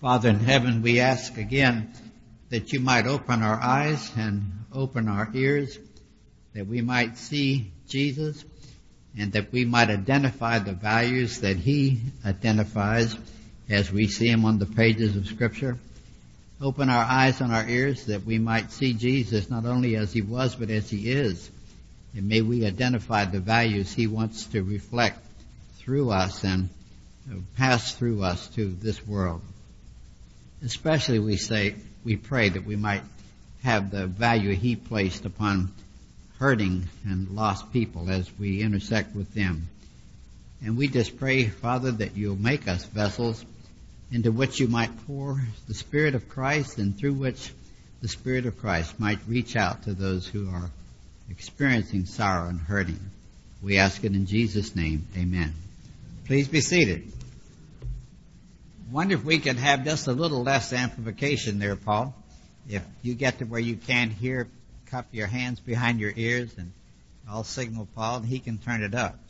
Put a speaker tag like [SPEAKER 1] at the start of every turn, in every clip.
[SPEAKER 1] Father in heaven, we ask again that you might open our eyes and open our ears, that we might see Jesus and that we might identify the values that he identifies as we see him on the pages of Scripture. Open our eyes and our ears that we might see Jesus not only as he was but as he is. And may we identify the values he wants to reflect through us and pass through us to this world. Especially we pray that we might have the value he placed upon hurting and lost people as we intersect with them. And we just pray, Father, that you'll make us vessels into which you might pour the Spirit of Christ and through which the Spirit of Christ might reach out to those who are experiencing sorrow and hurting. We ask it in Jesus' name. Amen. Please be seated. Wonder if we could have just a little less amplification there, Paul. If you get to where you can't hear, cup your hands behind your ears and I'll signal Paul and he can turn it up.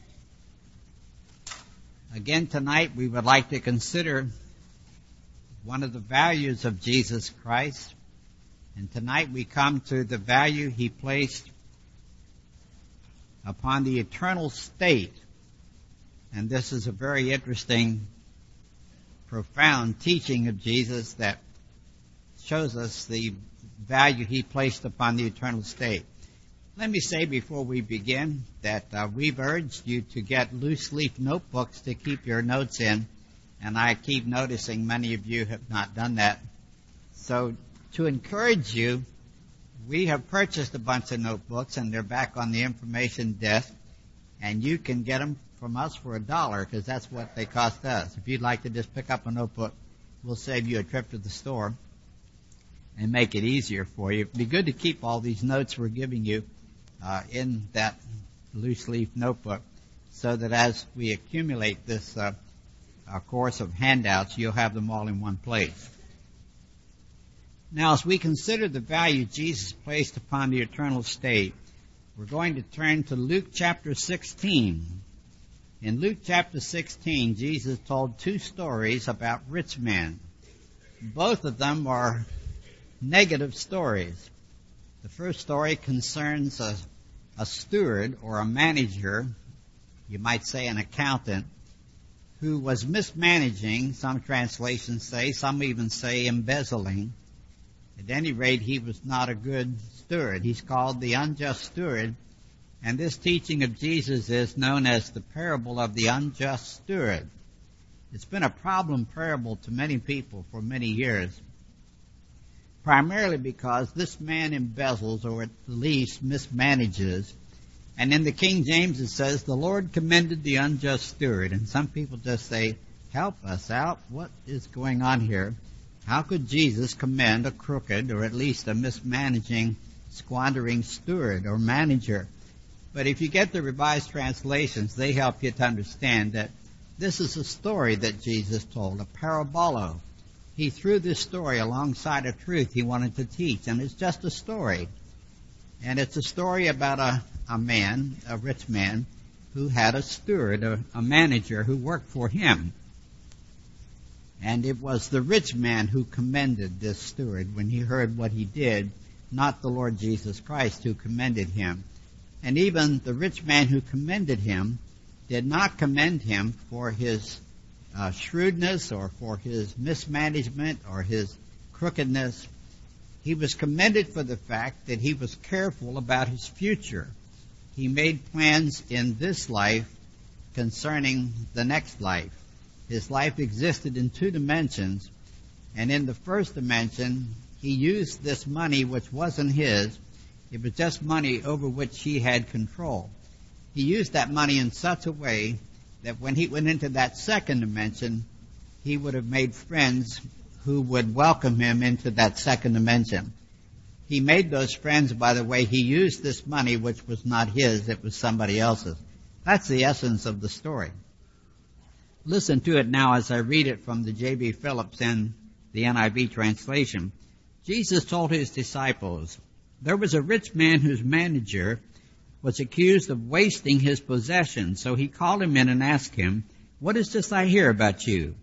[SPEAKER 1] Again tonight we would like to consider one of the values of Jesus Christ. And tonight we come to the value he placed upon the eternal state. And this is a very interesting, profound teaching of Jesus that shows us the value he placed upon the eternal state. Let me say before we begin that we've urged you to get loose leaf notebooks to keep your notes in, and I keep noticing many of you have not done that. So to encourage you, we have purchased a bunch of notebooks and they're back on the information desk, and you can get them from us for $1 because that's what they cost us. If you'd like to just pick up a notebook, we'll save you a trip to the store and make it easier for you. It'd be good to keep all these notes we're giving you in that loose leaf notebook so that as we accumulate this course of handouts, you'll have them all in one place. Now, as we consider the value Jesus placed upon the eternal state, we're going to turn to Luke chapter 16. In Luke chapter 16, Jesus told two stories about rich men. Both of them are negative stories. The first story concerns a steward or a manager, you might say an accountant, who was mismanaging, some translations say, some even say embezzling. At any rate, he was not a good steward. He's called the unjust steward. And this teaching of Jesus is known as the parable of the unjust steward. It's been a problem parable to many people for many years, primarily because this man embezzles or at least mismanages. And in the King James it says, the Lord commended the unjust steward. And some people just say, help us out. What is going on here? How could Jesus commend a crooked or at least a mismanaging, squandering steward or manager? But if you get the Revised Translations, they help you to understand that this is a story that Jesus told, a parabolo. He threw this story alongside a truth he wanted to teach, and it's just a story. And it's a story about a man, a rich man, who had a steward, a manager who worked for him. And it was the rich man who commended this steward when he heard what he did, not the Lord Jesus Christ who commended him. And even the rich man who commended him did not commend him for his shrewdness or for his mismanagement or his crookedness. He was commended for the fact that he was careful about his future. He made plans in this life concerning the next life. His life existed in two dimensions, and in the first dimension, he used this money which wasn't his. It was just money over which he had control. He used that money in such a way that when he went into that second dimension, he would have made friends who would welcome him into that second dimension. He made those friends by the way he used this money, which was not his, it was somebody else's. That's the essence of the story. Listen to it now as I read it from the J.B. Phillips and the NIV translation. Jesus told his disciples, there was a rich man whose manager was accused of wasting his possessions. So he called him in and asked him, what is this I hear about you?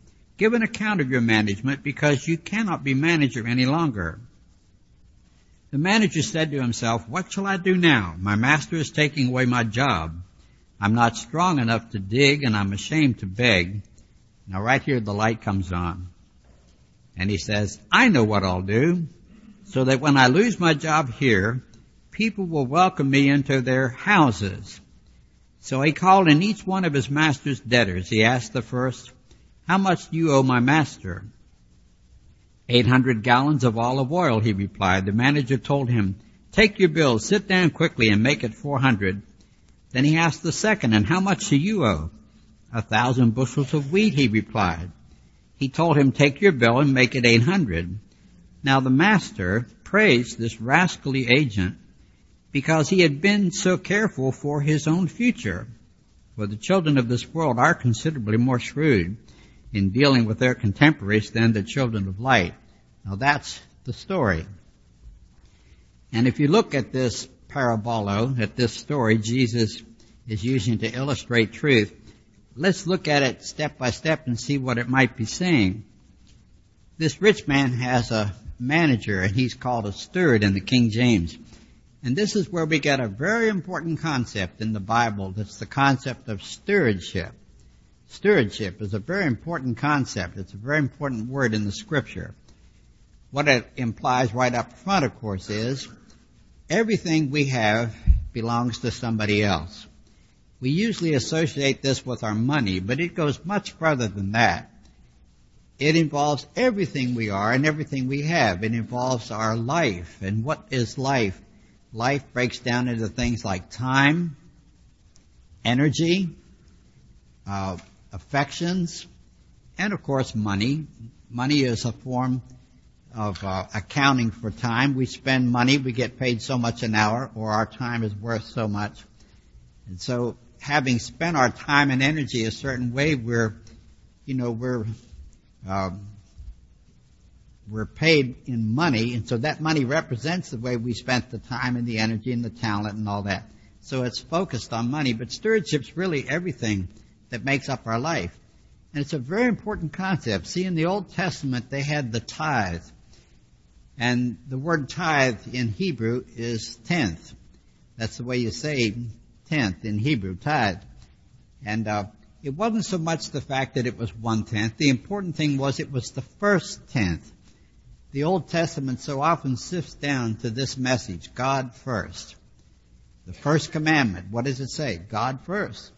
[SPEAKER 1] Give an account of your management, because you cannot be manager any longer." The manager said to himself, "What shall I do now? My master is taking away my job. I'm not strong enough to dig, and I'm ashamed to beg." Now right here the light comes on. And he says, "I know what I'll do, so that when I lose my job here, people will welcome me into their houses." So he called in each one of his master's debtors. He asked the first, "How much do you owe my master?" 800 gallons of olive oil, he replied. The manager told him, "Take your bill, sit down quickly and make it 400. Then he asked the second, "And how much do you owe?" 1,000 bushels of wheat, he replied. He told him, "Take your bill and make it 800. Now the master praised this rascally agent because he had been so careful for his own future. For the children of this world are considerably more shrewd in dealing with their contemporaries than the children of light." Now that's the story. And if you look at this parabolo, at this story Jesus is using to illustrate truth, let's look at it step by step and see what it might be saying. This rich man has a manager, and he's called a steward in the King James. And this is where we get a very important concept in the Bible. That's the concept of stewardship. Stewardship is a very important concept. It's a very important word in the Scripture. What it implies right up front, of course, is everything we have belongs to somebody else. We usually associate this with our money, but it goes much further than that. It involves everything we are and everything we have. It involves our life. And what is life? Life breaks down into things like time, energy, affections, and of course money. Money is a form of accounting for time. We spend money, we get paid so much an hour, or our time is worth so much. And so having spent our time and energy a certain way, we're paid in money, and so that money represents the way we spent the time and the energy and the talent and all that. So it's focused on money, but stewardship's really everything that makes up our life. And it's a very important concept. See, in the Old Testament, they had the tithe. And the word tithe in Hebrew is tenth. That's the way you say tenth in Hebrew, tithe. And it wasn't so much the fact that it was 1/10. The important thing was it was the first tenth. The Old Testament so often sifts down to this message, God first. The first commandment, what does it say? God first.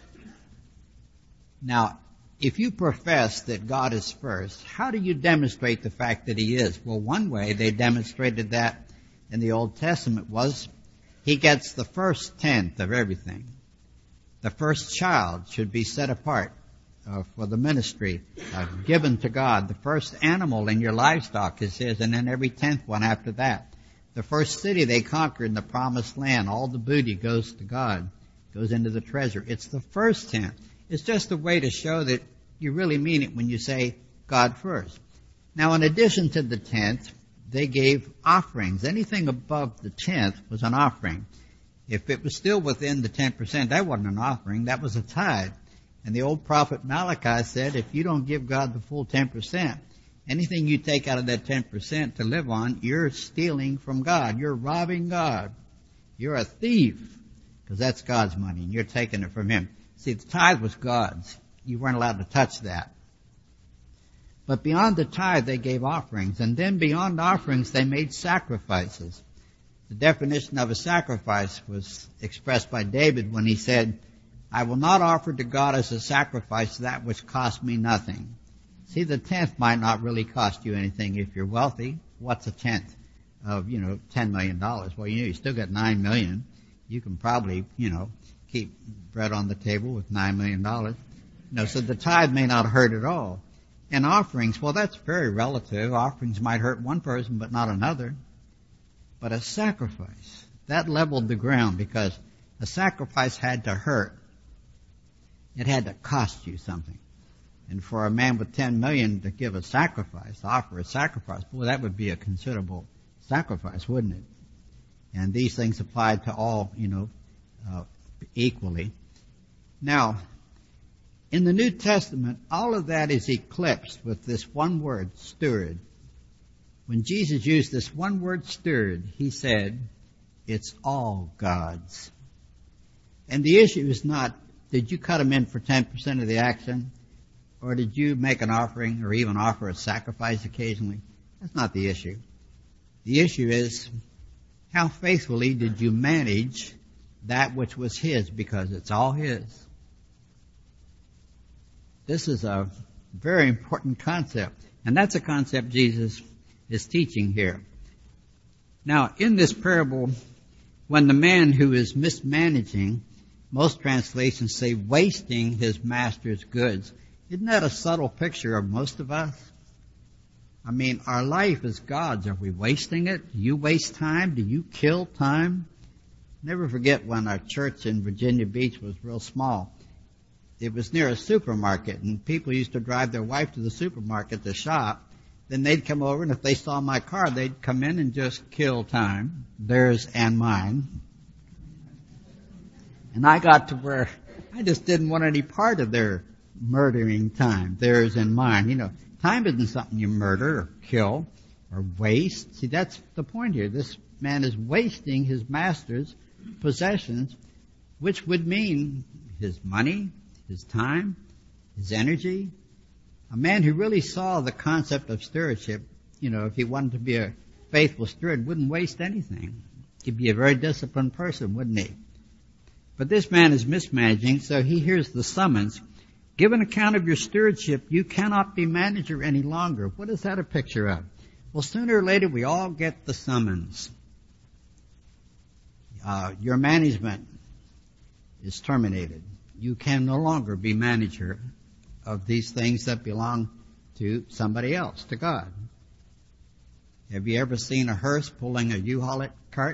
[SPEAKER 1] Now, if you profess that God is first, how do you demonstrate the fact that He is? Well, one way they demonstrated that in the Old Testament was He gets the first tenth of everything. The first child should be set apart for the ministry, given to God. The first animal in your livestock is His, and then every 10th one after that. The first city they conquered in the promised land, all the booty goes to God, goes into the treasure. It's the first tenth. It's just a way to show that you really mean it when you say God first. Now, in addition to the 10th, they gave offerings. Anything above the 10th was an offering. If it was still within the 10%, that wasn't an offering, that was a tithe. And the old prophet Malachi said, if you don't give God the full 10%, anything you take out of that 10% to live on, you're stealing from God. You're robbing God. You're a thief, because that's God's money, and you're taking it from Him. See, the tithe was God's. You weren't allowed to touch that. But beyond the tithe, they gave offerings. And then beyond offerings, they made sacrifices. The definition of a sacrifice was expressed by David when he said, I will not offer to God as a sacrifice that which cost me nothing. See, the 10th might not really cost you anything if you're wealthy. What's a 10th of, $10 million? Well, you still got $9 million. You can probably, keep bread on the table with $9 million. So the tithe may not hurt at all. And offerings, well, that's very relative. Offerings might hurt one person, but not another. But a sacrifice, that leveled the ground, because a sacrifice had to hurt. It had to cost you something. And for a man with 10 million to give a sacrifice, offer a sacrifice, boy, that would be a considerable sacrifice, wouldn't it? And these things applied to all, equally. Now, In the New Testament, all of that is eclipsed with this one word, steward. When Jesus used this one word, steward, he said, it's all God's. And the issue is not, did you cut him in for 10% of the action? Or did you make an offering or even offer a sacrifice occasionally? That's not the issue. The issue is, how faithfully did you manage that which was his, because it's all his? This is a very important concept, and that's a concept Jesus is teaching here. Now, in this parable, when the man who is mismanaging, most translations say wasting his master's goods, isn't that a subtle picture of most of us? I mean, our life is God's. Are we wasting it? Do you waste time? Do you kill time? Never forget when our church in Virginia Beach was real small. It was near a supermarket, and people used to drive their wife to the supermarket to shop. Then they'd come over, and if they saw my car, they'd come in and just kill time, theirs and mine. And I got to where I just didn't want any part of their murdering time, theirs and mine. You know, time isn't something you murder or kill or waste. See, that's the point here. This man is wasting his master's possessions, which would mean his money, his time, his energy. A man who really saw the concept of stewardship, you know, if he wanted to be a faithful steward, wouldn't waste anything. He'd be a very disciplined person, wouldn't he? But this man is mismanaging, so he hears the summons. Give an account of your stewardship. You cannot be manager any longer. What is that a picture of? Well, sooner or later we all get the summons. Your management is terminated. You can no longer be manager of these things that belong to somebody else, to God. Have you ever seen a hearse pulling a U-Haul cart?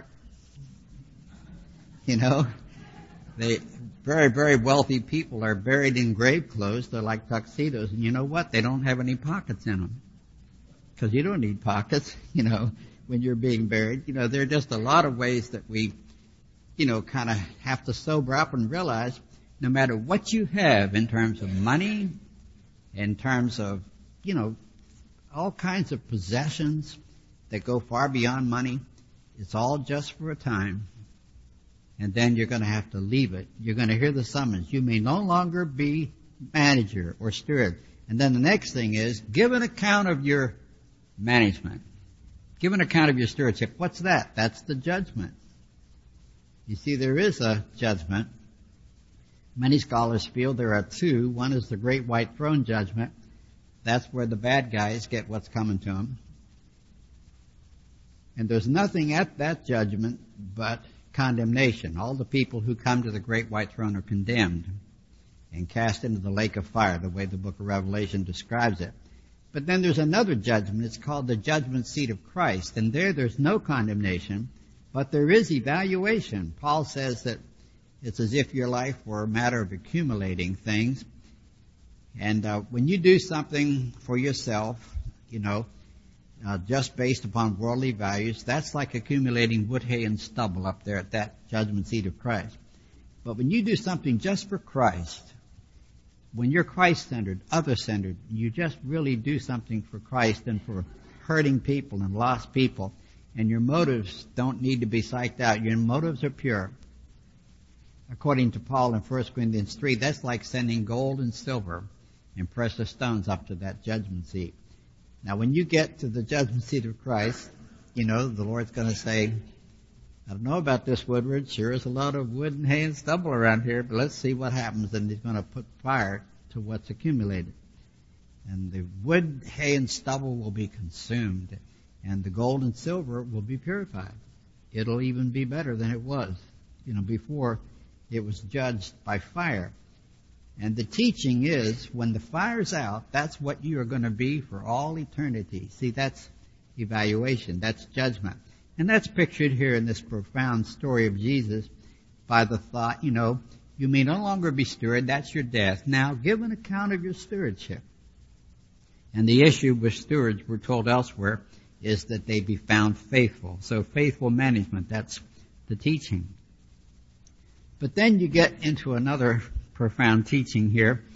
[SPEAKER 1] You know, very, very wealthy people are buried in grave clothes. They're like tuxedos. And you know what? They don't have any pockets in them. Because you don't need pockets, you know, when you're being buried. You know, there are just a lot of ways that we, you know, kind of have to sober up and realize no matter what you have in terms of money, in terms of, you know, all kinds of possessions that go far beyond money, it's all just for a time. And then you're going to have to leave it. You're going to hear the summons. You may no longer be manager or steward. And then the next thing is, give an account of your management. Give an account of your stewardship. What's that? That's the judgment. You see, there is a judgment. Many scholars feel there are two. One is the great white throne judgment. That's where the bad guys get what's coming to them. And there's nothing at that judgment but condemnation. All the people who come to the great white throne are condemned and cast into the lake of fire, the way the book of Revelation describes it. But then there's another judgment. It's called the judgment seat of Christ. And there's no condemnation, but there is evaluation. Paul says that it's as if your life were a matter of accumulating things. And when you do something for yourself, you know, just based upon worldly values, that's like accumulating wood, hay, and stubble up there at that judgment seat of Christ. But when you do something just for Christ, when you're Christ-centered, other-centered, you just really do something for Christ and for hurting people and lost people, and your motives don't need to be psyched out. Your motives are pure. According to Paul in 1 Corinthians 3, that's like sending gold and silver and precious stones up to that judgment seat. Now, when you get to the judgment seat of Christ, you know, the Lord's going to say, I don't know about this, Woodward. Sure is a lot of wood and hay and stubble around here, but let's see what happens. And he's going to put fire to what's accumulated. And the wood, hay, and stubble will be consumed, and the gold and silver will be purified. It'll even be better than it was, you know, before it was judged by fire. And the teaching is, when the fire's out, that's what you are going to be for all eternity. See, that's evaluation. That's judgment. And that's pictured here in this profound story of Jesus by the thought, you know, you may no longer be steward. That's your death. Now give an account of your stewardship. And the issue with stewards, we're told elsewhere, is that they be found faithful. So faithful management, that's the teaching. But then you get into another profound teaching here.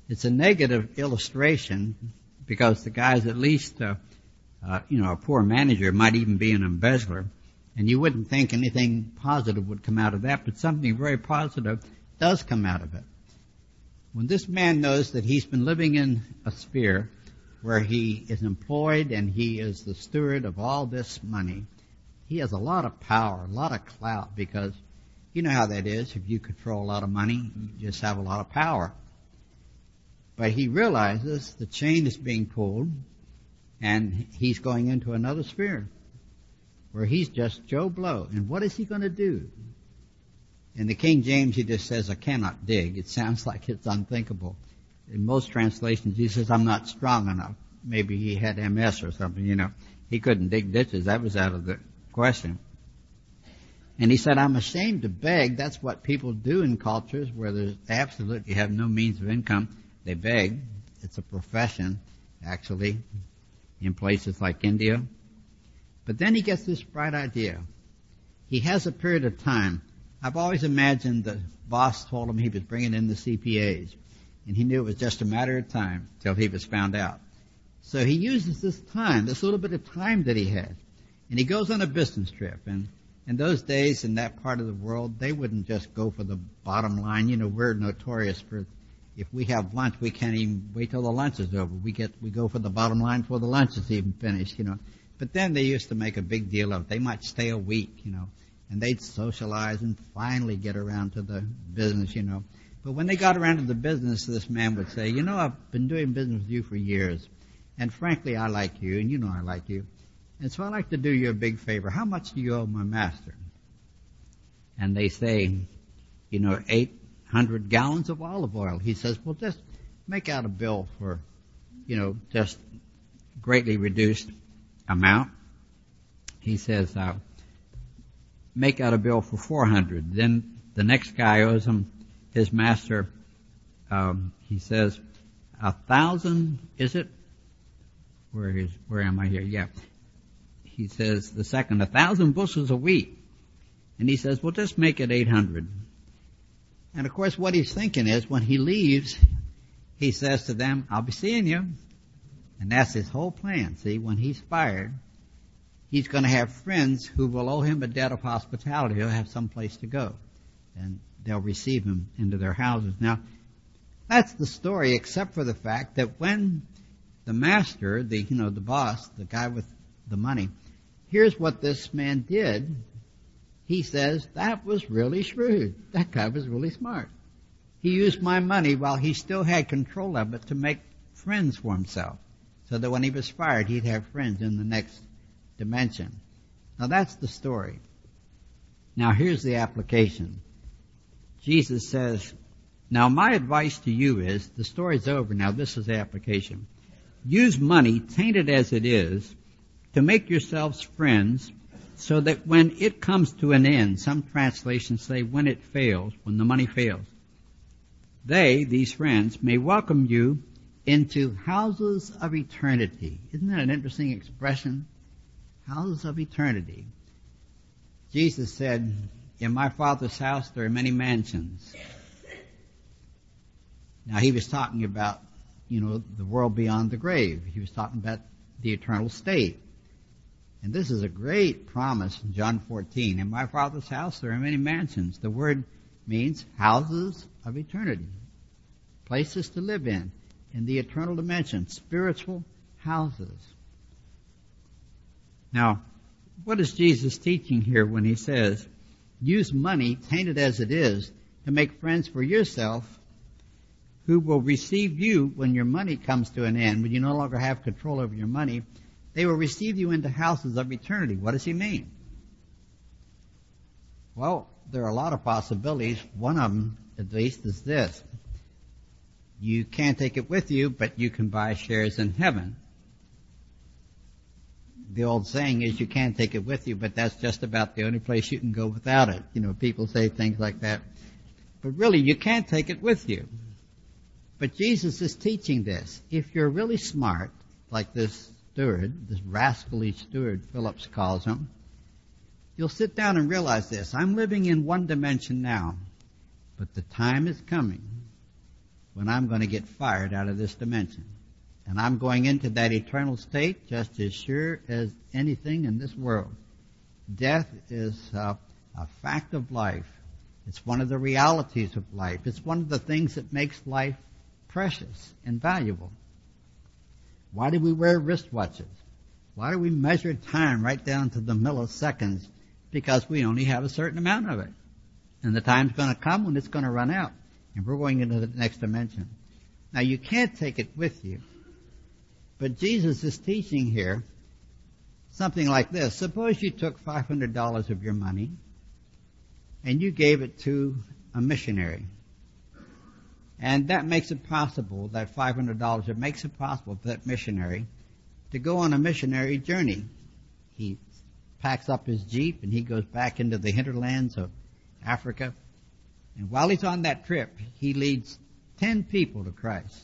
[SPEAKER 1] It's a negative illustration because the guy's at least, a poor manager, might even be an embezzler. And you wouldn't think anything positive would come out of that, but something very positive does come out of it. When this man knows that he's been living in a sphere where he is employed and he is the steward of all this money, he has a lot of power, a lot of clout, because you know how that is. If you control a lot of money, you just have a lot of power. But he realizes the chain is being pulled and he's going into another sphere where he's just Joe Blow. And what is he going to do? In the King James, he just says, I cannot dig. It sounds like it's unthinkable. In most translations, he says, I'm not strong enough. Maybe he had MS or something, He couldn't dig ditches. That was out of the question. And he said, I'm ashamed to beg. That's what people do in cultures where they absolutely have no means of income. They beg. It's a profession, actually, in places like India. But then he gets this bright idea. He has a period of time. I've always imagined the boss told him he was bringing in the CPAs, and he knew it was just a matter of time till he was found out. So he uses this time, this little bit of time that he has, and he goes on a business trip. And in those days, in that part of the world, they wouldn't just go for the bottom line. We're notorious for, if we have lunch, we can't even wait till the lunch is over. We go for the bottom line before the lunch is even finished, But then they used to make a big deal of it. They might stay a week, and they'd socialize and finally get around to the business, But when they got around to the business, this man would say, I've been doing business with you for years, and frankly, I like you, and I like you. And so I'd like to do you a big favor. How much do you owe my master? And they say, 800 gallons of olive oil. He says, well, just make out a bill for, just greatly reduced amount. He says, make out a bill for 400. Then the next guy owes him, his master, he says, 1,000, is it? Where am I here? Yeah. He says, the second, 1,000 bushels of wheat. And he says, well, just make it 800. And of course, what he's thinking is, when he leaves, he says to them, I'll be seeing you. And that's his whole plan. See, when he's fired, he's going to have friends who will owe him a debt of hospitality. He'll have some place to go, and they'll receive him into their houses. Now, that's the story, except for the fact that when the master, the boss, the guy with the money, here's what this man did. He says, that was really shrewd. That guy was really smart. He used my money while he still had control of it to make friends for himself, so that when he was fired, he'd have friends in the next dimension. Now that's the story. Now here's the application. Jesus says, now my advice to you is, the story's over, now this is the application. Use money, tainted as it is, to make yourselves friends, so that when it comes to an end, some translations say when it fails, when the money fails, they, these friends, may welcome you into houses of eternity. Isn't that an interesting expression? Houses of eternity. Jesus said, in my Father's house there are many mansions. Now he was talking about, the world beyond the grave. He was talking about the eternal state. And this is a great promise in John 14. In my Father's house there are many mansions. The word means houses of eternity. Places to live in the eternal dimension, spiritual houses. Now, what is Jesus teaching here when he says, use money, tainted as it is, to make friends for yourself who will receive you when your money comes to an end, when you no longer have control over your money? They will receive you into houses of eternity. What does he mean? Well, there are a lot of possibilities. One of them, at least, is this. You can't take it with you, but you can buy shares in heaven. The old saying is you can't take it with you, but that's just about the only place you can go without it. People say things like that. But really, you can't take it with you. But Jesus is teaching this. If you're really smart, like this steward, this rascally steward Phillips calls him, you'll sit down and realize this. I'm living in one dimension now, but the time is coming when I'm going to get fired out of this dimension. And I'm going into that eternal state just as sure as anything in this world. Death is a fact of life. It's one of the realities of life. It's one of the things that makes life precious and valuable. Why do we wear wristwatches? Why do we measure time right down to the milliseconds? Because we only have a certain amount of it. And the time's going to come when it's going to run out. And we're going into the next dimension. Now you can't take it with you. But Jesus is teaching here something like this. Suppose you took $500 of your money and you gave it to a missionary. And that makes it possible, that $500, it makes it possible for that missionary to go on a missionary journey. He packs up his Jeep and he goes back into the hinterlands of Africa. And while he's on that trip, he leads 10 people to Christ.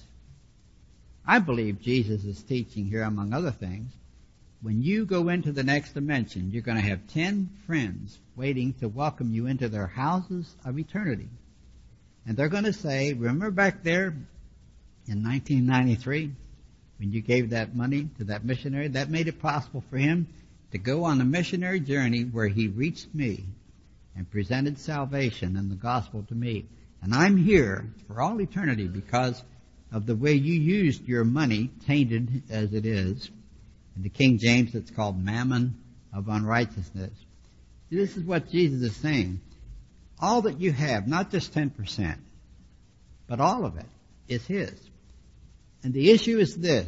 [SPEAKER 1] I believe Jesus is teaching here, among other things, when you go into the next dimension, you're going to have 10 friends waiting to welcome you into their houses of eternity. And they're going to say, remember back there in 1993 when you gave that money to that missionary? That made it possible for him to go on a missionary journey where he reached me and presented salvation and the gospel to me. And I'm here for all eternity because of the way you used your money, tainted as it is. In the King James, it's called mammon of unrighteousness. This is what Jesus is saying. All that you have, not just 10%, but all of it, is His. And the issue is this.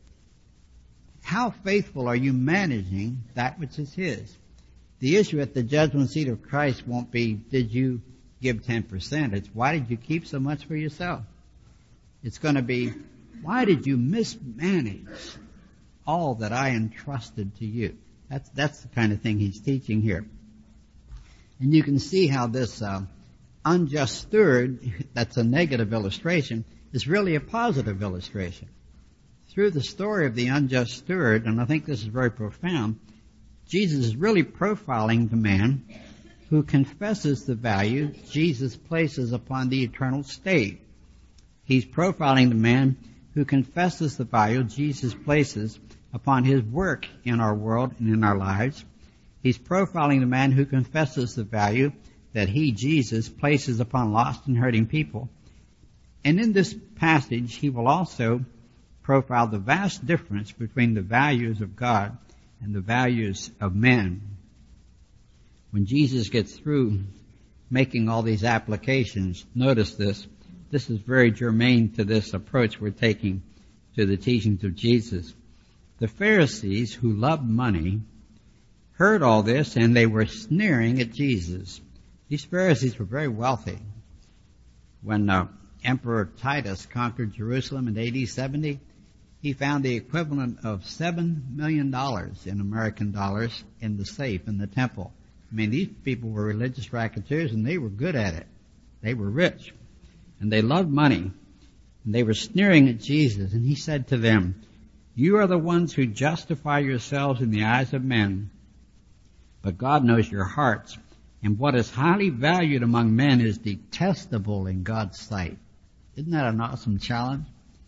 [SPEAKER 1] How faithful are you managing that which is His? The issue at the judgment seat of Christ won't be, did you give 10%? It's, why did you keep so much for yourself? It's going to be, why did you mismanage all that I entrusted to you? That's the kind of thing he's teaching here. And you can see how this unjust steward, that's a negative illustration, is really a positive illustration. Through the story of the unjust steward, and I think this is very profound, Jesus is really profiling the man who confesses the value Jesus places upon the eternal state. He's profiling the man who confesses the value Jesus places upon His work in our world and in our lives. He's profiling the man who confesses the value that He, Jesus, places upon lost and hurting people. And in this passage, he will also profile the vast difference between the values of God and the values of men. When Jesus gets through making all these applications, notice this. This is very germane to this approach we're taking to the teachings of Jesus. The Pharisees, who loved money, heard all this and they were sneering at Jesus. These Pharisees were very wealthy. When Emperor Titus conquered Jerusalem in AD 70, he found the equivalent of $7 million in American dollars in the safe in the temple. I mean, these people were religious racketeers and they were good at it. They were rich. And they loved money. And they were sneering at Jesus. And He said to them, you are the ones who justify yourselves in the eyes of men. But God knows your hearts. And what is highly valued among men is detestable in God's sight. Isn't that an awesome challenge?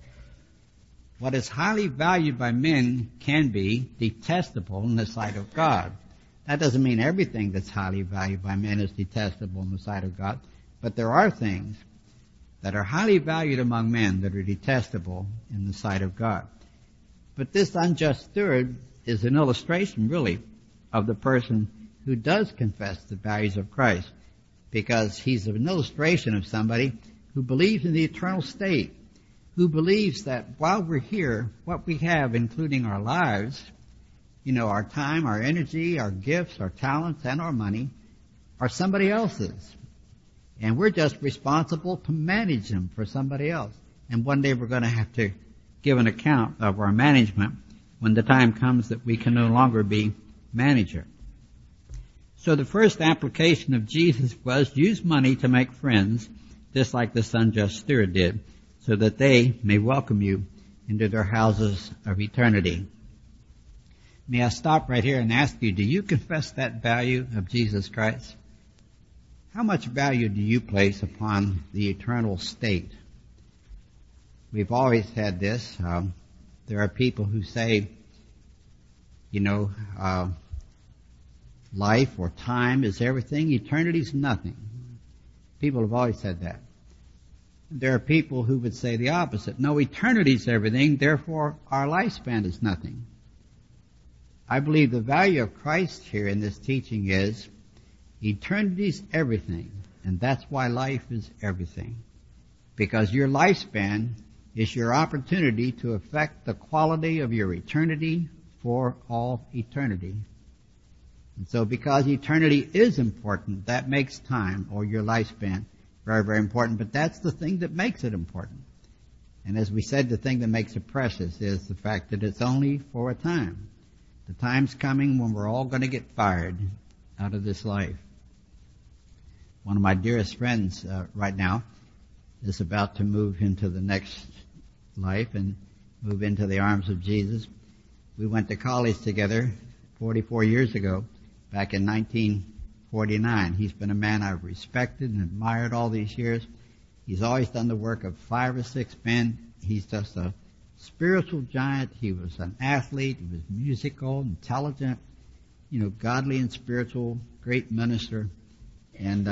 [SPEAKER 1] What is highly valued by men can be detestable in the sight of God. That doesn't mean everything that's highly valued by men is detestable in the sight of God. But there are things that are highly valued among men that are detestable in the sight of God. But this unjust steward is an illustration, really, of the person who does confess the values of Christ, because he's an illustration of somebody who believes in the eternal state, who believes that while we're here, what we have, including our lives, our time, our energy, our gifts, our talents, and our money, are somebody else's. And we're just responsible to manage them for somebody else. And one day we're going to have to give an account of our management when the time comes that we can no longer be manager. So the first application of Jesus was use money to make friends, just like the unjust steward did, so that they may welcome you into their houses of eternity. May I stop right here and ask you, do you confess that value of Jesus Christ? How much value do you place upon the eternal state? we've always had this. There are people who say, life or time is everything, eternity is nothing. People have always said that. There are people who would say the opposite. No, eternity is everything, therefore our lifespan is nothing. I believe the value of Christ here in this teaching is eternity is everything, and that's why life is everything. Because your lifespan is your opportunity to affect the quality of your eternity for all eternity. And so because eternity is important, that makes time or your lifespan very, very important. But that's the thing that makes it important. And as we said, the thing that makes it precious is the fact that it's only for a time. The time's coming when we're all going to get fired out of this life. One of my dearest friends right now is about to move into the next life and move into the arms of Jesus. We went to college together 44 years ago, back in 1949. He's been a man I've respected and admired all these years. He's always done the work of 5 or 6 men. He's just a spiritual giant. He was an athlete. He was musical, intelligent, godly and spiritual, great minister. And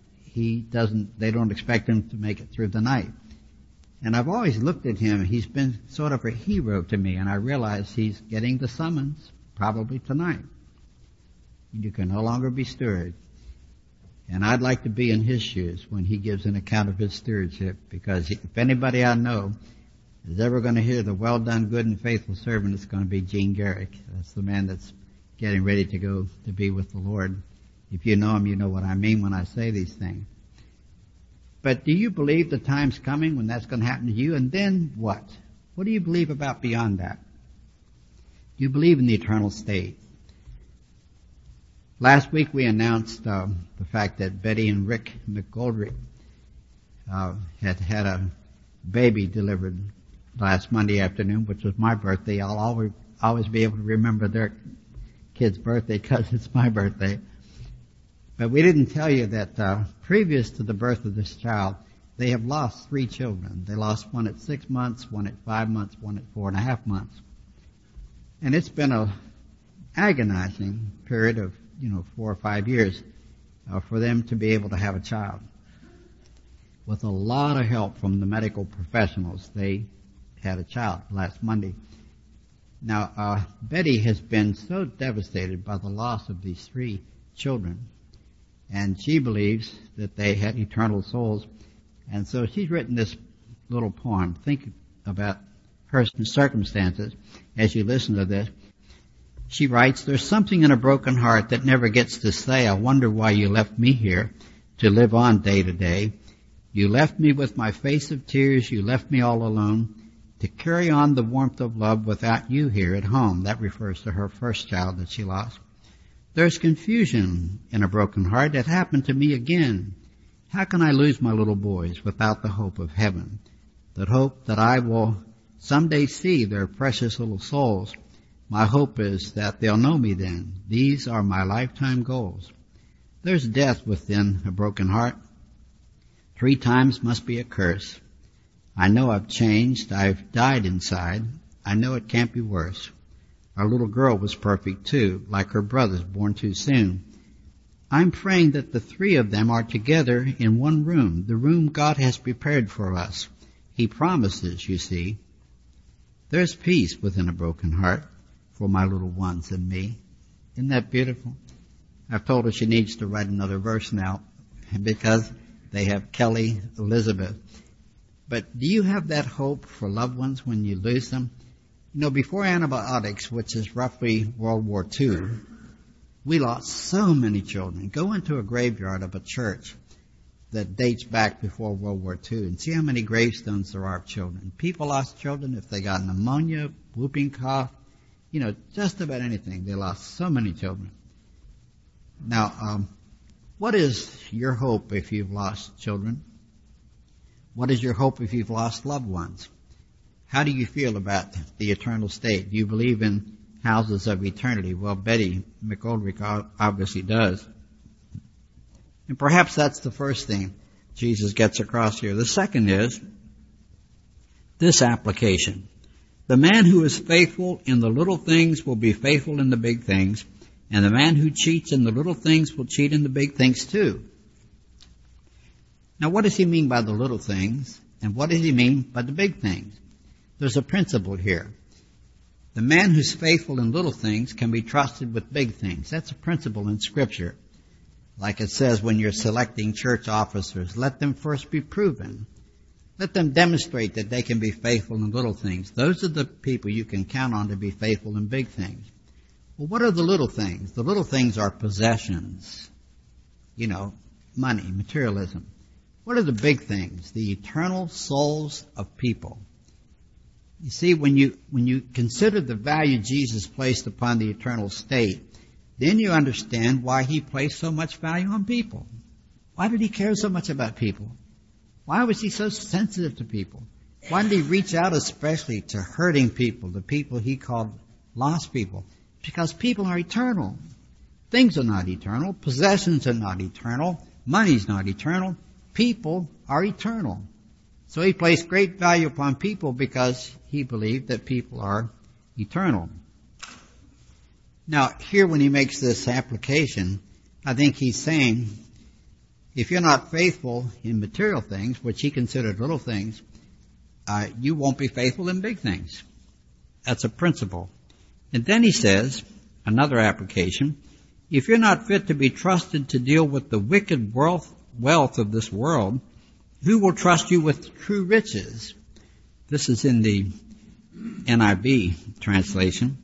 [SPEAKER 1] they don't expect him to make it through the night. And I've always looked at him. He's been sort of a hero to me, and I realize he's getting the summons probably tonight. You can no longer be steward. And I'd like to be in his shoes when he gives an account of his stewardship, because if anybody I know is ever going to hear the well done, good and faithful servant, it's going to be Gene Garrick. That's the man that's getting ready to go to be with the Lord. If you know him, you know what I mean when I say these things. But do you believe the time's coming when that's going to happen to you? And then what? What do you believe about beyond that? Do you believe in the eternal state? Last week we announced the fact that Betty and Rick McGoldrick had had a baby delivered last Monday afternoon, which was my birthday. I'll always be able to remember their kid's birthday because it's my birthday. But we didn't tell you that previous to the birth of this child, they have lost 3 children. They lost one at 6 months, one at 5 months, one at 4.5 months. And it's been a agonizing period of 4 or 5 years for them to be able to have a child. With a lot of help from the medical professionals, they had a child last Monday. Now, Betty has been so devastated by the loss of these 3 children, and she believes that they had eternal souls. And so she's written this little poem. Think about her circumstances as you listen to this. She writes, "There's something in a broken heart that never gets to say, I wonder why you left me here to live on day to day. You left me with my face of tears. You left me all alone to carry on the warmth of love without you here at home." That refers to her first child that she lost. "There's confusion in a broken heart that happened to me again. How can I lose my little boys without the hope of heaven? The hope that I will someday see their precious little souls. My hope is that they'll know me then. These are my lifetime goals. There's death within a broken heart. 3 times must be a curse. I know I've changed. I've died inside. I know it can't be worse. Our little girl was perfect too, like her brothers born too soon. I'm praying that the 3 of them are together in one room, the room God has prepared for us. He promises, you see. There's peace within a broken heart for my little ones and me." Isn't that beautiful? I've told her she needs to write another verse now because they have Kelly Elizabeth. But do you have that hope for loved ones when you lose them? Before antibiotics, which is roughly World War II, we lost so many children. Go into a graveyard of a church that dates back before World War II and see how many gravestones there are of children. People lost children if they got pneumonia, whooping cough, just about anything. They lost so many children. Now, what is your hope if you've lost children? What is your hope if you've lost loved ones? How do you feel about the eternal state? Do you believe in houses of eternity? Well, Betty McGoldrick obviously does. And perhaps that's the first thing Jesus gets across here. The second is,
[SPEAKER 2] this application. The man who is faithful in the little things will be faithful in the big things, and the man who cheats in the little things will cheat in the big things too. Now, what does he mean by the little things, and what does he mean by the big things? There's a principle here. The man who's faithful in little things can be trusted with big things. That's a principle in Scripture. Like it says when you're selecting church officers, let them first be proven. Let them demonstrate that they can be faithful in little things. Those are the people you can count on to be faithful in big things. Well, what are the little things? The little things are possessions. Money, materialism. What are the big things? The eternal souls of people. You see, when you consider the value Jesus placed upon the eternal state, then you understand why he placed so much value on people. Why did he care so much about people? Why was he so sensitive to people? Why did he reach out especially to hurting people, the people he called lost people? Because people are eternal. Things are not eternal. Possessions are not eternal. Money's not eternal. People are eternal. So he placed great value upon people because he believed that people are eternal. Now, here when he makes this application, I think he's saying, if you're not faithful in material things, which he considered little things, you won't be faithful in big things. That's a principle. And then he says, another application, if you're not fit to be trusted to deal with the wicked wealth of this world, who will trust you with true riches? This is in the NIV translation.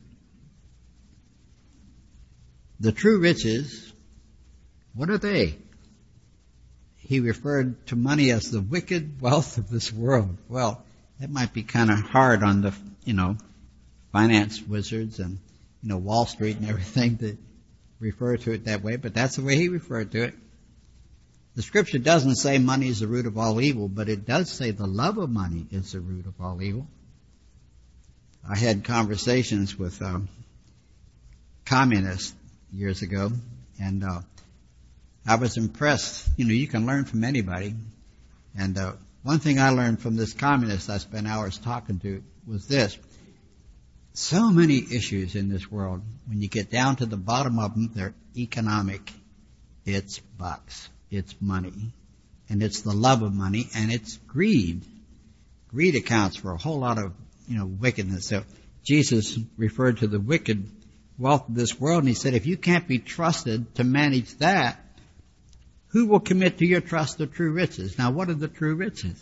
[SPEAKER 2] The true riches, what are they? He referred to money as the wicked wealth of this world. Well, that might be kind of hard on the, finance wizards and, Wall Street and everything to refer to it that way, but that's the way he referred to it. The Scripture doesn't say money is the root of all evil, but it does say the love of money is the root of all evil. I had conversations with communists years ago, and I was impressed. You can learn from anybody. And one thing I learned from this communist I spent hours talking to was this. So many issues in this world, when you get down to the bottom of them, they're economic. It's bucks. It's money. And it's the love of money, and it's greed. Greed accounts for a whole lot of, wickedness. So Jesus referred to the wicked wealth of this world, and he said, if you can't be trusted to manage that, who will commit to your trust the true riches? Now, what are the true riches?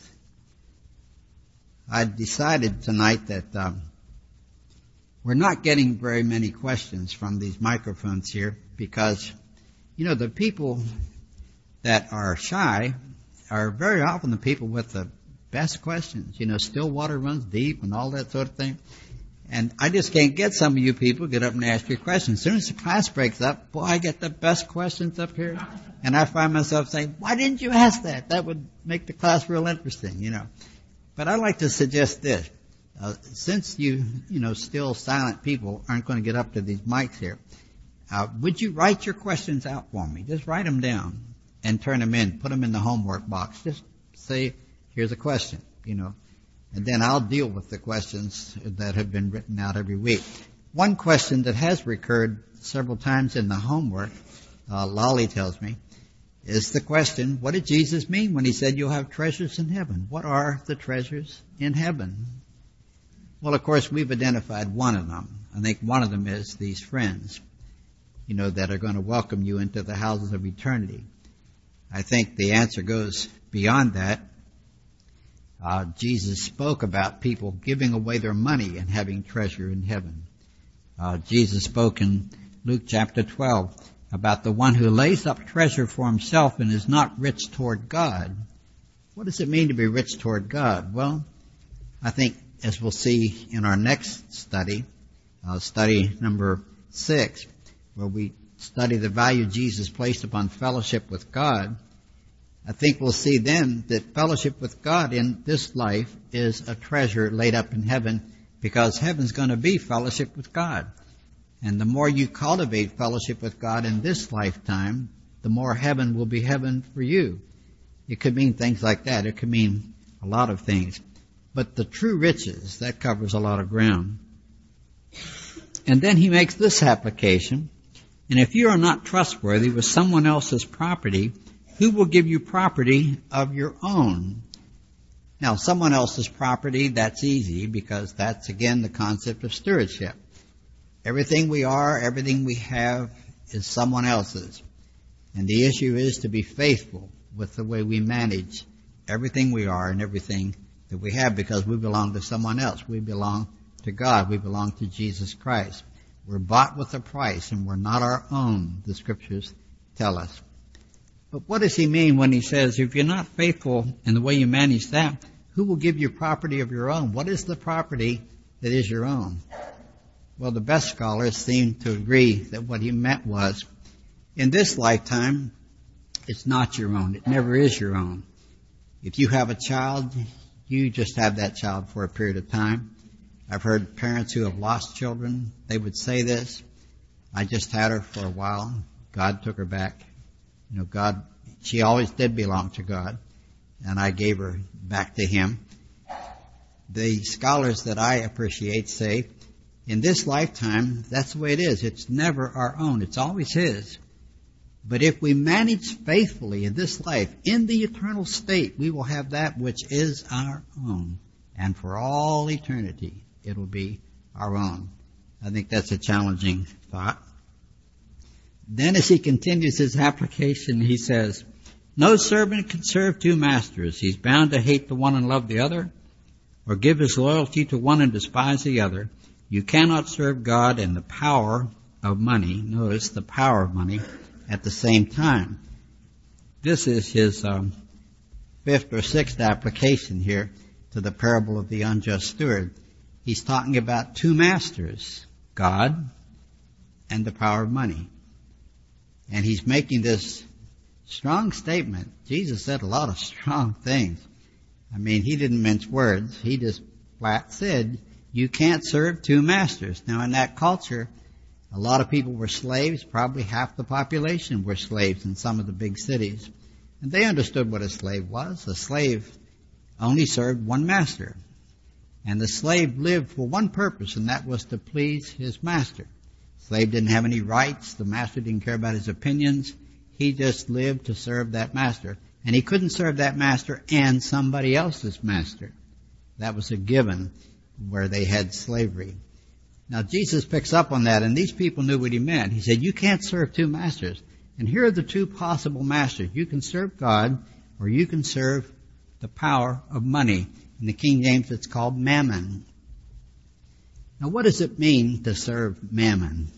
[SPEAKER 2] I decided tonight that we're not getting very many questions from these microphones here because, the people that are shy are very often the people with the best questions. Still water runs deep and all that sort of thing. And I just can't get some of you people get up and ask you questions. As soon as the class breaks up, boy, I get the best questions up here. And I find myself saying, why didn't you ask that? That would make the class real interesting, But I'd like to suggest this. Since you still silent people aren't going to get up to these mics here, would you write your questions out for me? Just write them down and turn them in. Put them in the homework box. Just say, here's a question, And then I'll deal with the questions that have been written out every week. One question that has recurred several times in the homework, Lolly tells me, is the question, what did Jesus mean when he said you'll have treasures in heaven? What are the treasures in heaven? Well, of course, we've identified one of them. I think one of them is these friends, that are going to welcome you into the houses of eternity. I think the answer goes beyond that. Jesus spoke about people giving away their money and having treasure in heaven. Jesus spoke in Luke chapter 12 about the one who lays up treasure for himself and is not rich toward God. What does it mean to be rich toward God? Well, I think as we'll see in our next study, study number 6, where we study the value Jesus placed upon fellowship with God, I think we'll see then that fellowship with God in this life is a treasure laid up in heaven, because heaven's going to be fellowship with God. And the more you cultivate fellowship with God in this lifetime, the more heaven will be heaven for you. It could mean things like that. It could mean a lot of things. but the true riches, that covers a lot of ground. And then he makes this application, and if you are not trustworthy with someone else's property, who will give you property of your own? Now, someone else's property, that's easy because that's, again, the concept of stewardship. Everything we are, everything we have is someone else's. And the issue is to be faithful with the way we manage everything we are and everything that we have, because we belong to someone else. We belong to God. We belong to Jesus Christ. We're bought with a price, and we're not our own, the Scriptures tell us. But what does he mean when he says, if you're not faithful in the way you manage that, who will give you property of your own? What is the property that is your own? Well, the best scholars seem to agree that what he meant was, in this lifetime, it's not your own. It never is your own. If you have a child, you just have that child for a period of time. I've heard parents who have lost children, they would say this: I just had her for a while. God took her back. She always did belong to God, and I gave her back to Him. The scholars that I appreciate say, in this lifetime, that's the way it is. It's never our own. It's always His. But if we manage faithfully in this life, in the eternal state, we will have that which is our own. And for all eternity, it will be our own. I think that's a challenging thought. Then as he continues his application, he says, no servant can serve two masters. He's bound to hate the one and love the other, or give his loyalty to one and despise the other. You cannot serve God and the power of money. Notice the power of money at the same time. This is his fifth or sixth application here to the parable of the unjust steward. He's talking about two masters, God and the power of money. And he's making this strong statement. Jesus said a lot of strong things. I mean, he didn't mince words. He just flat said, you can't serve two masters. Now, in that culture, a lot of people were slaves. Probably half the population were slaves in some of the big cities. And they understood what a slave was. A slave only served one master. And the slave lived for one purpose, and that was to please his master. Slave didn't have any rights. The master didn't care about his opinions. He just lived to serve that master. And he couldn't serve that master and somebody else's master. That was a given where they had slavery. Now Jesus picks up on that, and these people knew what he meant. He said, you can't serve two masters. And here are the two possible masters. You can serve God, or you can serve the power of money. In the King James, it's called mammon. Now, what does it mean to serve mammon?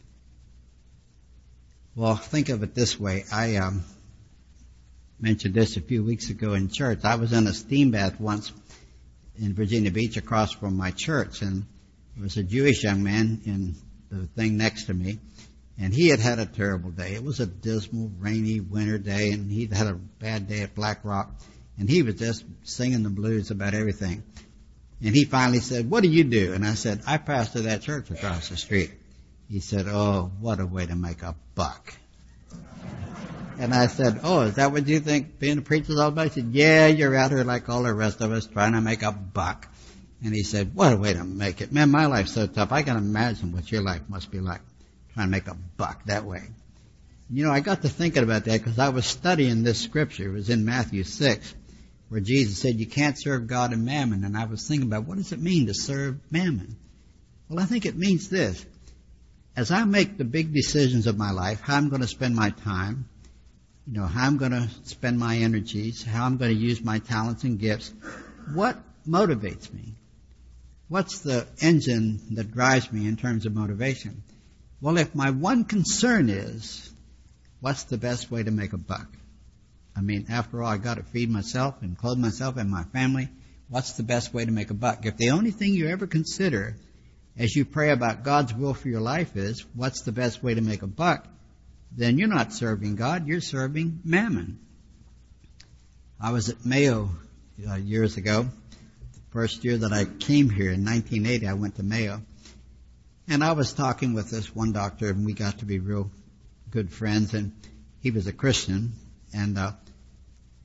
[SPEAKER 2] Well, think of it this way. I mentioned this a few weeks ago in church. I was in a steam bath once in Virginia Beach across from my church, and there was a Jewish young man in the thing next to me, and he had had a terrible day. It was a dismal, rainy winter day, and he'd had a bad day at Black Rock, and he was just singing the blues about everything. And he finally said, what do you do? And I said, I pastor that church across the street. He said, oh, what a way to make a buck. And I said, oh, is that what you think being a preacher is all about? He said, yeah, you're out here like all the rest of us trying to make a buck. And he said, what a way to make it. Man, my life's so tough. I can imagine what your life must be like, trying to make a buck that way. I got to thinking about that because I was studying this scripture. It was in Matthew 6, where Jesus said, you can't serve God and mammon. And I was thinking about, what does it mean to serve mammon? Well, I think it means this. As I make the big decisions of my life, how I'm going to spend my time, how I'm going to spend my energies, how I'm going to use my talents and gifts, what motivates me? What's the engine that drives me in terms of motivation? Well, if my one concern is, what's the best way to make a buck? I mean, after all, I got to feed myself and clothe myself and my family. What's the best way to make a buck? If the only thing you ever consider as you pray about God's will for your life is, what's the best way to make a buck, then you're not serving God, you're serving mammon. I was at Mayo years ago. The first year that I came here in 1980, I went to Mayo. And I was talking with this one doctor, and we got to be real good friends, and he was a Christian. And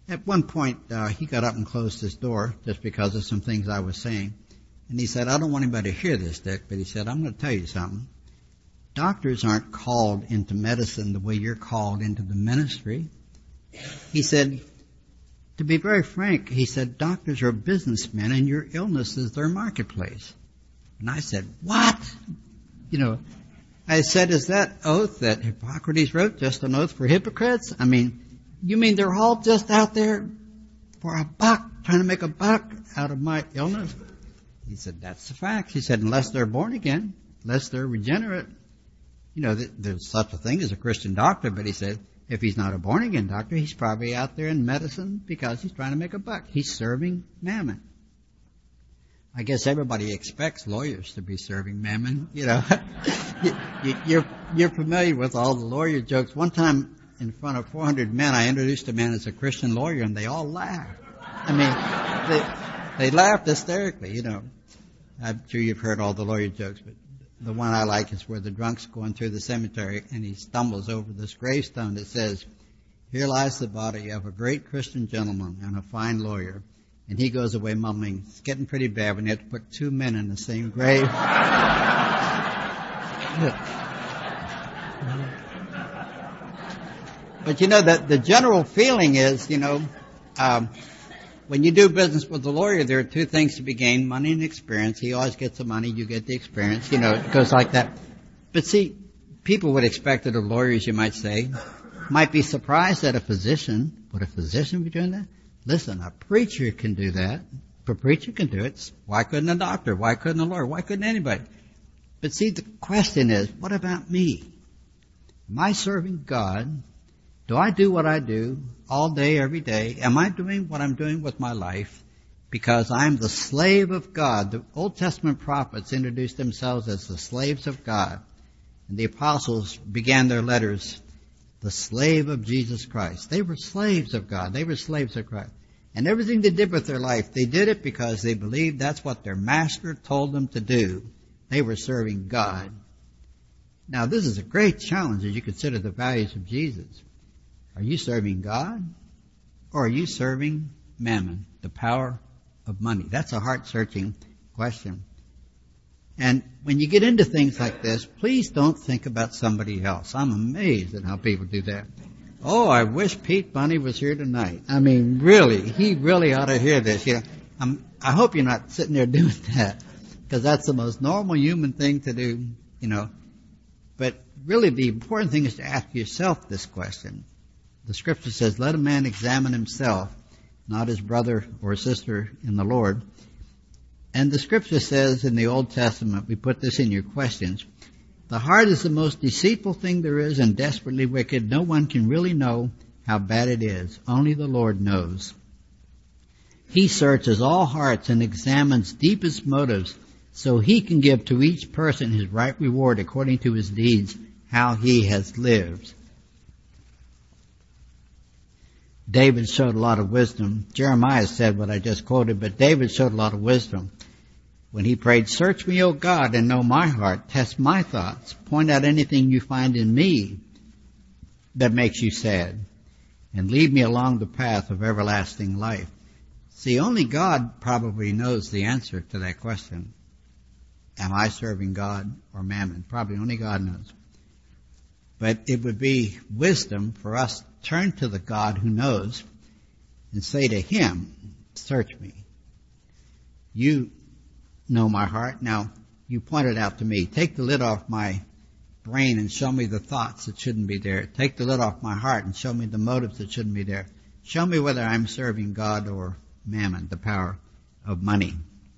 [SPEAKER 2] At one point, he got up and closed his door just because of some things I was saying. And he said, I don't want anybody to hear this, Dick, but he said, I'm going to tell you something. Doctors aren't called into medicine the way you're called into the ministry. He said, to be very frank, he said, doctors are businessmen and your illness is their marketplace. And I said, what? I said, is that oath that Hippocrates wrote just an oath for hypocrites? I mean, you mean they're all just out there for a buck, trying to make a buck out of my illness? He said, that's the fact. He said, unless they're born again, unless they're regenerate. There's such a thing as a Christian doctor, but he said, if he's not a born again doctor, he's probably out there in medicine because he's trying to make a buck. He's serving mammon. I guess everybody expects lawyers to be serving mammon, You're familiar with all the lawyer jokes. One time in front of 400 men, I introduced a man as a Christian lawyer and they all laughed. I mean, they laughed hysterically, I'm sure you've heard all the lawyer jokes, but the one I like is where the drunk's going through the cemetery and he stumbles over this gravestone that says, here lies the body of a great Christian gentleman and a fine lawyer. And he goes away mumbling, it's getting pretty bad when you have to put two men in the same grave. But that the general feeling is, when you do business with a lawyer, there are two things to be gained, money and experience. He always gets the money, you get the experience, it goes like that. But see, people would expect it of lawyers, you might say, might be surprised at a physician. Would a physician be doing that? Listen, a preacher can do that. If a preacher can do it, why couldn't a doctor? Why couldn't a lawyer? Why couldn't anybody? But see, the question is, what about me? Am I serving God? Do I do what I do all day, every day? Am I doing what I'm doing with my life because I'm the slave of God? The Old Testament prophets introduced themselves as the slaves of God. And the apostles began their letters, the slave of Jesus Christ. They were slaves of God. They were slaves of Christ. And everything they did with their life, they did it because they believed that's what their master told them to do. They were serving God. Now, this is a great challenge as you consider the values of Jesus. Are you serving God or are you serving mammon, the power of money? That's a heart-searching question. And when you get into things like this, please don't think about somebody else. I'm amazed at how people do that. Oh, I wish Pete Bunny was here tonight. I mean, really, he really ought to hear this. I hope you're not sitting there doing that because that's the most normal human thing to do, But really the important thing is to ask yourself this question. The scripture says, let a man examine himself, not his brother or sister in the Lord. And the scripture says in the Old Testament, we put this in your questions, the heart is the most deceitful thing there is and desperately wicked. No one can really know how bad it is. Only the Lord knows. He searches all hearts and examines deepest motives so he can give to each person his right reward according to his deeds, how he has lived. David showed a lot of wisdom. Jeremiah said what I just quoted, but David showed a lot of wisdom when he prayed, search me, O God, and know my heart. Test my thoughts. Point out anything you find in me that makes you sad, and lead me along the path of everlasting life. See, only God probably knows the answer to that question. Am I serving God or mammon? Probably only God knows. But it would be wisdom for us to turn to the God who knows and say to him, search me. You know my heart. Now, you pointed out to me, take the lid off my brain and show me the thoughts that shouldn't be there. Take the lid off my heart and show me the motives that shouldn't be there. Show me whether I'm serving God or mammon, the power of money.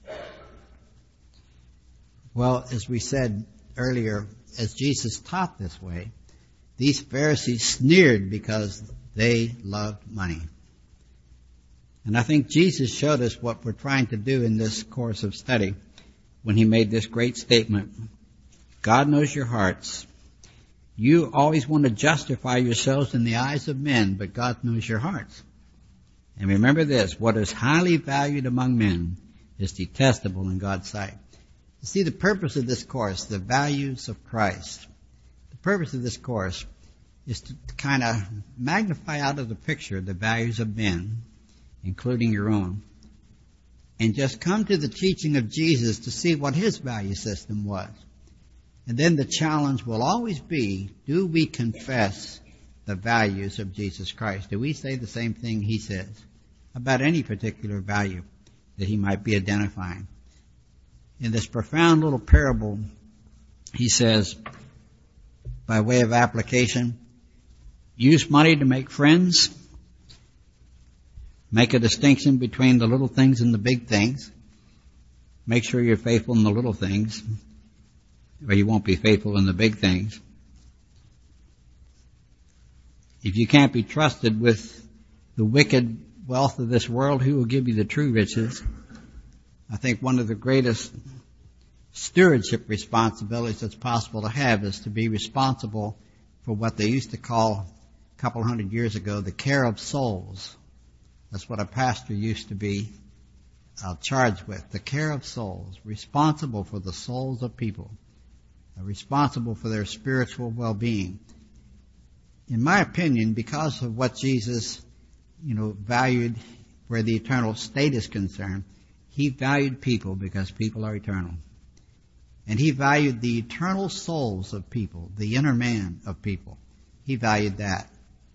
[SPEAKER 2] Well, as we said earlier, as Jesus taught this way, these Pharisees sneered because they loved money. And I think Jesus showed us what we're trying to do in this course of study when he made this great statement. God knows your hearts. You always want to justify yourselves in the eyes of men, but God knows your hearts. And remember this, what is highly valued among men is detestable in God's sight. You see, the purpose of this course, the values of Christ, the purpose of this course is to kind of magnify out of the picture the values of men, including your own, and just come to the teaching of Jesus to see what his value system was. And then the challenge will always be, do we confess the values of Jesus Christ? Do we say the same thing he says about any particular value that he might be identifying? In this profound little parable, he says, by way of application, use money to make friends. Make a distinction between the little things and the big things. Make sure you're faithful in the little things, or you won't be faithful in the big things. If you can't be trusted with the wicked wealth of this world, who will give you the true riches? I think one of the greatest stewardship responsibilities that's possible to have is to be responsible for what they used to call a couple hundred years ago the care of souls. That's what a pastor used to be charged with, the care of souls, responsible for the souls of people, responsible for their spiritual well-being. In my opinion, because of what Jesus, valued where the eternal state is concerned, he valued people because people are eternal. And he valued the eternal souls of people, the inner man of people. He valued that.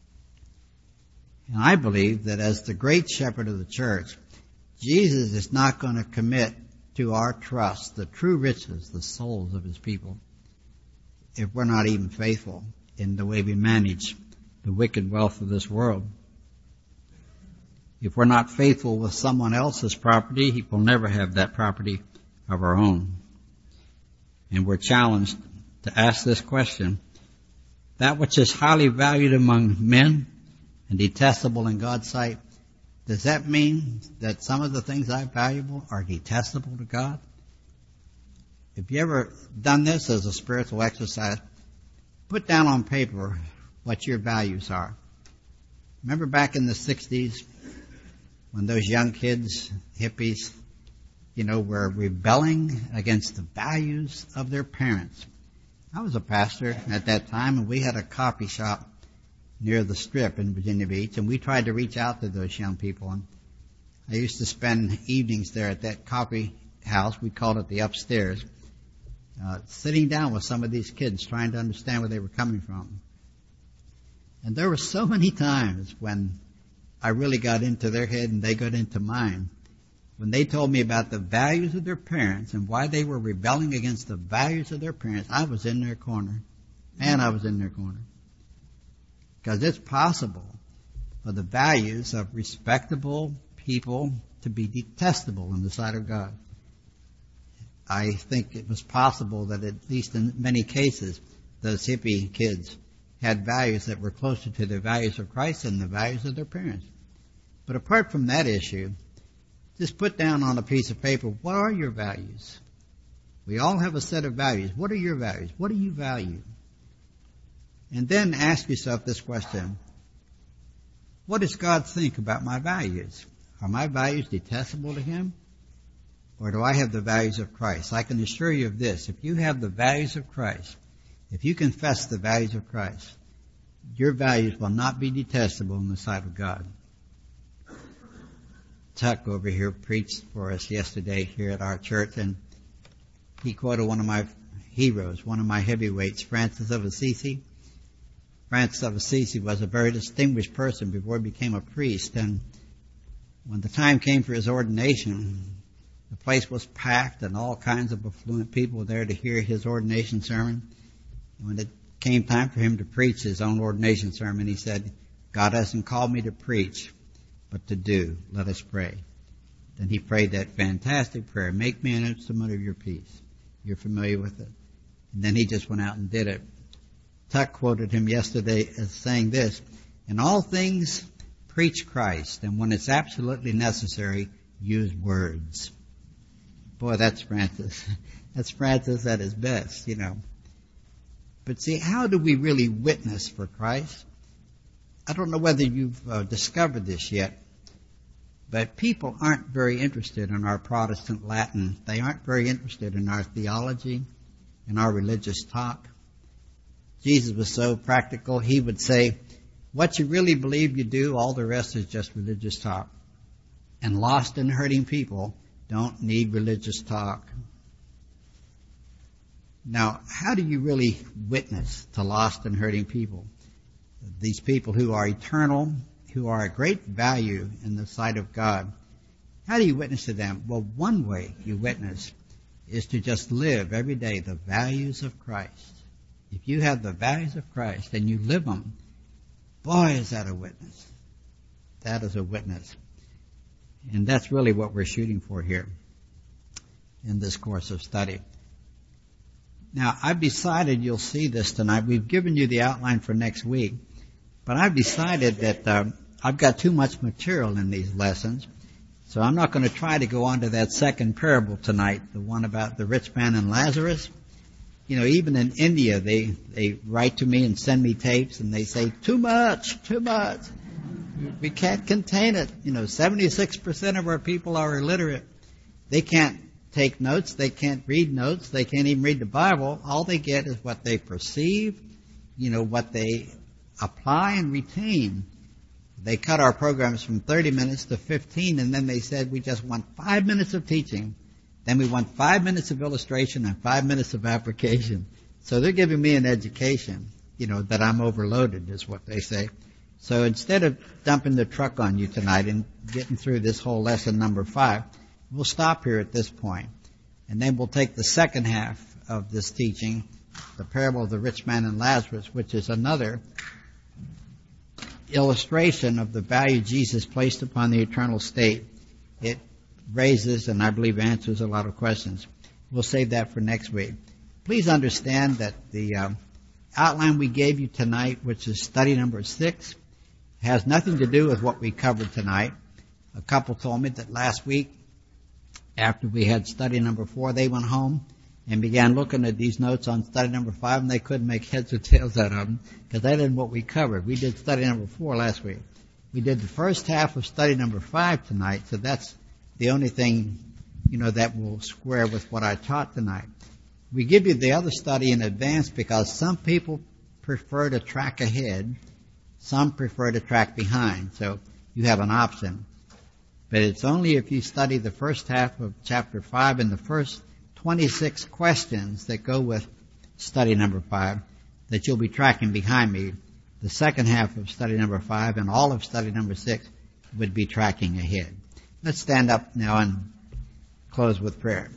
[SPEAKER 2] And I believe that as the great shepherd of the church, Jesus is not going to commit to our trust the true riches, the souls of his people, if we're not even faithful in the way we manage the wicked wealth of this world. If we're not faithful with someone else's property, he will never have that property of our own. And we're challenged to ask this question: that which is highly valued among men and detestable in God's sight, does that mean that some of the things I value are detestable to God? If you ever done this as a spiritual exercise, put down on paper what your values are. Remember back in the 60s when those young kids, hippies, were rebelling against the values of their parents. I was a pastor at that time, and we had a coffee shop near the Strip in Virginia Beach, and we tried to reach out to those young people. And I used to spend evenings there at that coffee house. We called it the Upstairs, sitting down with some of these kids, trying to understand where they were coming from. And there were so many times when I really got into their head and they got into mine. When they told me about the values of their parents and why they were rebelling against the values of their parents, I was in their corner. Man, I was in their corner. Because it's possible for the values of respectable people to be detestable in the sight of God. I think it was possible that at least in many cases, those hippie kids had values that were closer to the values of Christ than the values of their parents. But apart from that issue, just put down on a piece of paper, what are your values? We all have a set of values. What are your values? What do you value? And then ask yourself this question: what does God think about my values? Are my values detestable to him? Or do I have the values of Christ? I can assure you of this: if you have the values of Christ, if you confess the values of Christ, your values will not be detestable in the sight of God. Tuck over here preached for us yesterday here at our church, and he quoted one of my heroes, one of my heavyweights, Francis of Assisi. Francis of Assisi was a very distinguished person before he became a priest, and when the time came for his ordination, the place was packed and all kinds of affluent people were there to hear his ordination sermon. And when it came time for him to preach his own ordination sermon, he said, "God hasn't called me to preach, but to do. Let us pray." Then he prayed that fantastic prayer, "Make me an instrument of your peace." You're familiar with it. And then he just went out and did it. Tuck quoted him yesterday as saying this: "In all things, preach Christ, and when it's absolutely necessary, use words." Boy, that's Francis. That's Francis at his best, But see, how do we really witness for Christ? I don't know whether you've discovered this yet, but people aren't very interested in our Protestant Latin. They aren't very interested in our theology and our religious talk.
[SPEAKER 1] Jesus was so practical, he would say, what you really believe you do, all the rest is just religious talk. And lost and hurting people don't need religious talk. Now, how do you really witness to lost and hurting people? These people who are eternal, who are a great value in the sight of God. How do you witness to them? Well, one way you witness is to just live every day the values of Christ. If you have the values of Christ and you live them, boy, is that a witness. That is a witness. And that's really what we're shooting for here in this course of study. Now, I've decided, you'll see this tonight, we've given you the outline for next week, but I've decided that I've got too much material in these lessons, so I'm not going to try to go on to that second parable tonight, the one about the rich man and Lazarus. You know, even in India, they write to me and send me tapes, and they say, too much. We can't contain it. 76% of our people are illiterate. They can't take notes. They can't read notes. They can't even read the Bible. All they get is what they perceive, what they apply and retain. They cut our programs from 30 minutes to 15, and then they said, we just want 5 minutes of teaching. Then we want 5 minutes of illustration and 5 minutes of application. So they're giving me an education, that I'm overloaded, is what they say. So instead of dumping the truck on you tonight and getting through this whole lesson number 5, we'll stop here at this point. And then we'll take the second half of this teaching, the parable of the rich man and Lazarus, which is another illustration of the value Jesus placed upon the eternal state. It raises and I believe answers a lot of questions. We'll save that for next week. Please understand that the outline we gave you tonight, which is study number 6, has nothing to do with what we covered tonight. A couple told me that last week, after we had study number 4, they went home and began looking at these notes on study number 5, and they couldn't make heads or tails out of them because that isn't what we covered. We did study number 4 last week. We did the first half of study number 5 tonight, so that's the only thing, that will square with what I taught tonight. We give you the other study in advance because some people prefer to track ahead, some prefer to track behind, so you have an option. But it's only if you study the first half of chapter 5 and the first 26 questions that go with study number 5 that you'll be tracking behind me. The second half of study number 5 and all of study number 6 would be tracking ahead. Let's stand up now and close with prayer.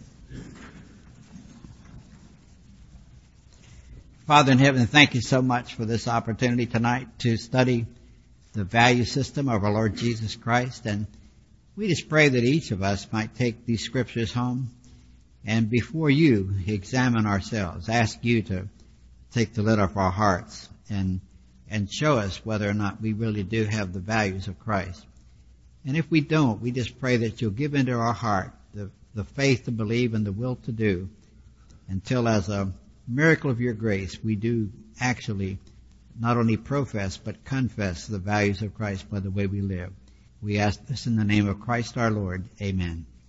[SPEAKER 1] Father in heaven, thank you so much for this opportunity tonight to study the value system of our Lord Jesus Christ. And we just pray that each of us might take these scriptures home and before you examine ourselves, ask you to take the lid off our hearts and show us whether or not we really do have the values of Christ. And if we don't, we just pray that you'll give into our heart the faith to believe and the will to do until as a miracle of your grace, we do actually not only profess but confess the values of Christ by the way we live. We ask this in the name of Christ our Lord. Amen.